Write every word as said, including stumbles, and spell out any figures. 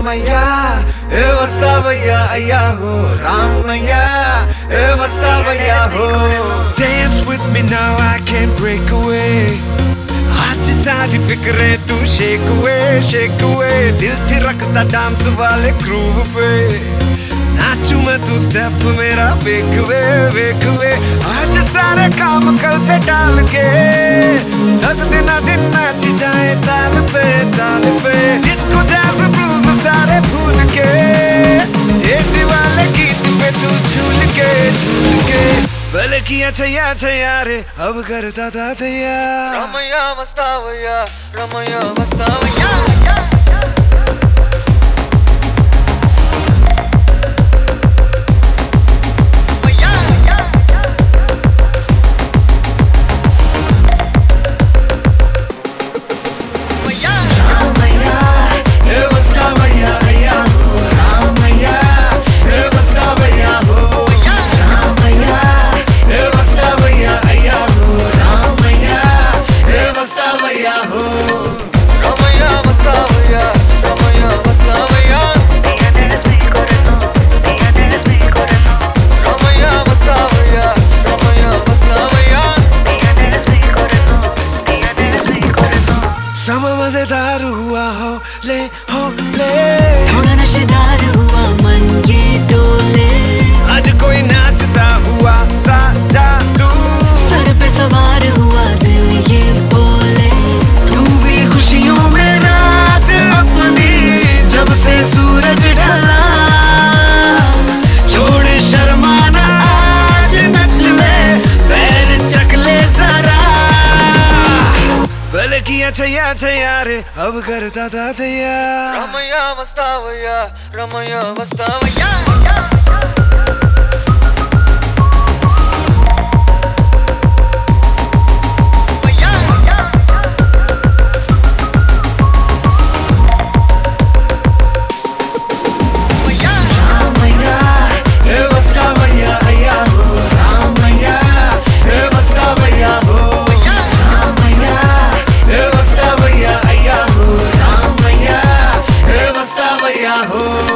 Ramaya, e vastavaya ayaho. Ramaya, e vastavaya ho. Dance with me now, I can't break away. आज सारी फिक्रें तू shake away, shake away. दिल थिरकता dance वाले groove पे, नाचूं मैं तू स्टेप मेरा वेक वे वेक वे. आज सारे काम कल पे डाल के तक दिन दिन नाची जाए ताल पे ताल पे. डिस्को जैज ब्लूज सारे भूल के देसी वाले गीत पे तू झूल के झूल के. भले किया छैया छैया रे अब करता था तैयार. Ramaya vastavaya, Ramaya vastavaya. समा मजेदार हुआ हो ले हो ले, थोड़ा नशेदार हुआ मन ये डोले. आज कोई नाचता हुआ सा जादू, सर पे सवार हुआ दिल ये बोले. तू भी खुशियों में रात अपनी जब से सूरज ढला. छोड़े शर्माना आज नच ले पैर चक ले जरा. भले किया छैया छैया रे अब करता था तैयार. Ramaya vastavaya, Ramaya vastavaya. Oh